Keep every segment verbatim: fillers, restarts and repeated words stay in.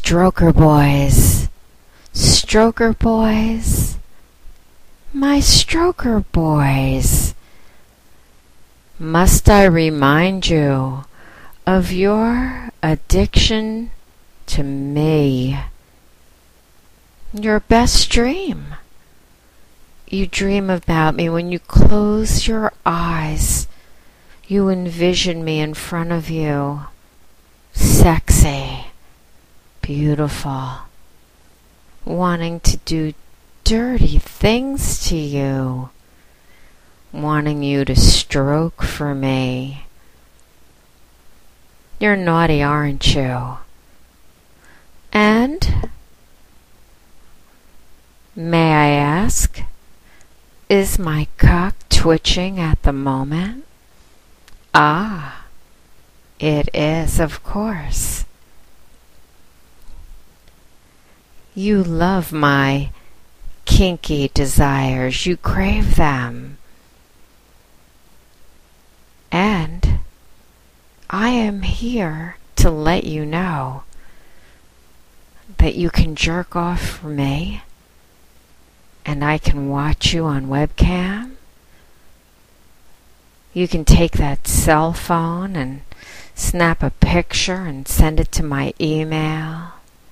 stroker boys, stroker boys, my stroker boys. Must I remind you of your addiction to me? Your best dream. You dream about me when you close your eyes. You envision me in front of you, sexy, beautiful, wanting to do dirty things to you, wanting you to stroke for me. You're naughty, aren't you? And, may I ask, is my cock twitching at the moment? Ah, it is, of course. You love my kinky desires. You crave them. And I am here to let you know that you can jerk off for me, and I can watch you on webcam. You can take that cell phone and snap a picture and send it to my email.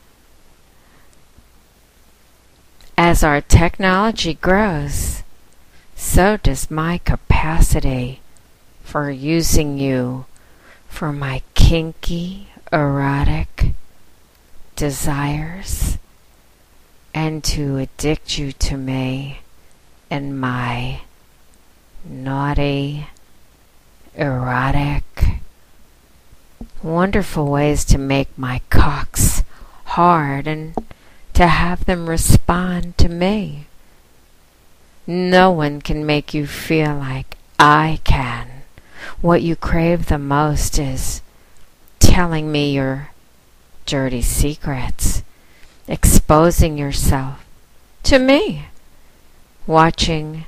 As our technology grows, so does my capacity for using you for my kinky, erotic desires and to addict you to me and my naughty, erotic, wonderful ways to make my cocks hard and to have them respond to me. No one can make you feel like I can. What you crave the most is telling me your dirty secrets, exposing yourself to me, watching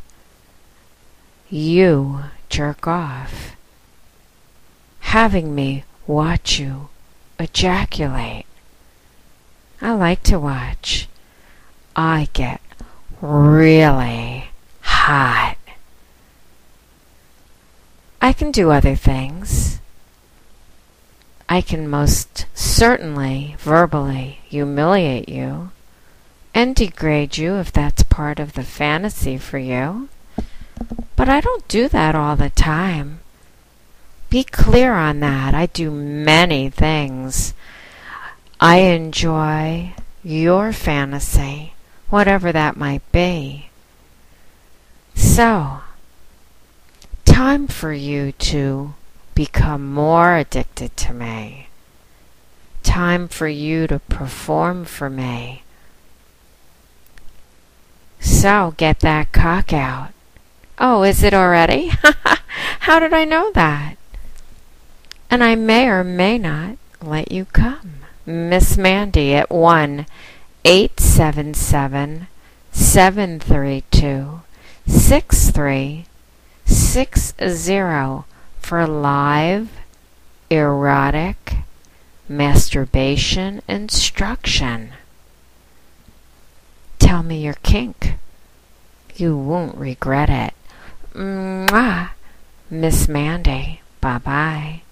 you jerk off, having me watch you ejaculate. I like to watch. I get really hot. I can do other things. I can most certainly verbally humiliate you and degrade you if that's part of the fantasy for you. But I don't do that all the time. Be clear on that. I do many things. I enjoy your fantasy, whatever that might be. So, time for you to become more addicted to me. Time for you to perform for me. So, get that cock out. Oh, is it already? How did I know that? And I may or may not let you come. Miss Mandy at one eight seven seven, seven three two, six three six zero for live erotic masturbation instruction. Tell me your kink. You won't regret it. Mwah. Miss Mandy. Bye-bye.